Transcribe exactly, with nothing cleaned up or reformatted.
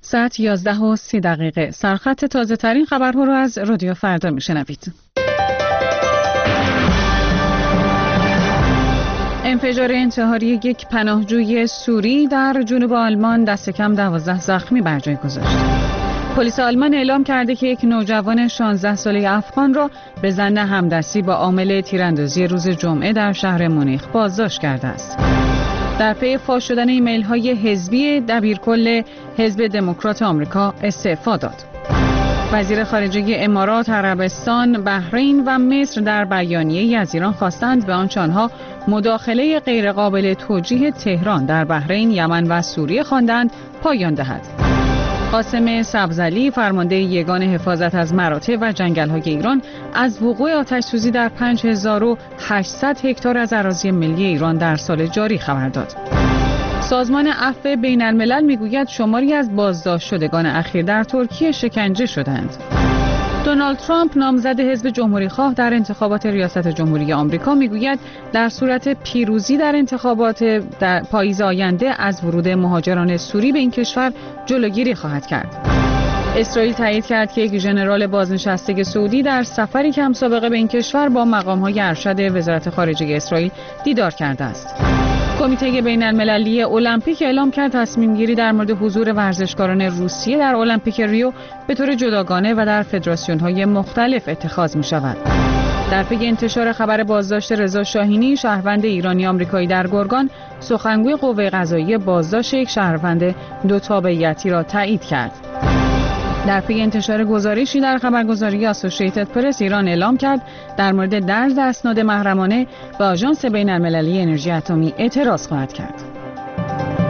ساعت یازده و سی دقیقه. سرخط تازه ترین خبرها رو از رادیو فردا میشنوید. انفجار انتحاری یک پناهجوی سوری در جنوب آلمان دست کم دوازده زخمی بر جای گذاشت. پلیس آلمان اعلام کرده که یک نوجوان شانزده ساله افغان را به ظن همدستی با عامل تیراندازی روز جمعه در شهر مونیخ بازداشت کرده است. در پی فاش شدن ایمیل های حزبی دبیرکل حزب دموکرات آمریکا استعفا داد. وزیر خارجه امارات، عربستان، بحرین و مصر در بیانیه‌ای از ایران خواستند به آنچه آنها مداخله غیرقابل توجیه تهران در بحرین، یمن و سوریه خواندند پایان دهد. قاسم سبزعلی، فرمانده یگان حفاظت از مراتع و جنگل‌های ایران، از وقوع آتش‌سوزی در پنج هزار و هشتصد هکتار از اراضی ملی ایران در سال جاری خبر داد. سازمان عفو بین الملل میگوید شماری از بازداشت شدگان اخیر در ترکیه شکنجه شدند. دونالد ترامپ، نامزد حزب جمهوری‌خواه در انتخابات ریاست جمهوری آمریکا، میگوید در صورت پیروزی در انتخابات در پاییز آینده از ورود مهاجران سوری به این کشور جلوگیری خواهد کرد. اسرائیل تایید کرد که یک ژنرال بازنشسته سعودی در سفری کم سابقه به این کشور با مقام‌های ارشد وزارت خارجه اسرائیل دیدار کرده است. کمیته بین المللی المپیک اعلام کرد تصمیم گیری در مورد حضور ورزشکاران روسیه در المپیک ریو به طور جداگانه و در فدراسیون‌های مختلف اتخاذ می شود. در پی انتشار خبر بازداشت رضا شاهینی، شهروند ایرانی آمریکایی در گرگان، سخنگوی قوه قضاییه بازداشت یک شهروند دو تابعیتی را تایید کرد. در پی انتشار گزارشی در خبرگزاری اسوسییتد پرس، ایران اعلام کرد در مورد درز اسناد محرمانه به آژانس بین المللی انرژی اتمی اعتراض خواهد کرد.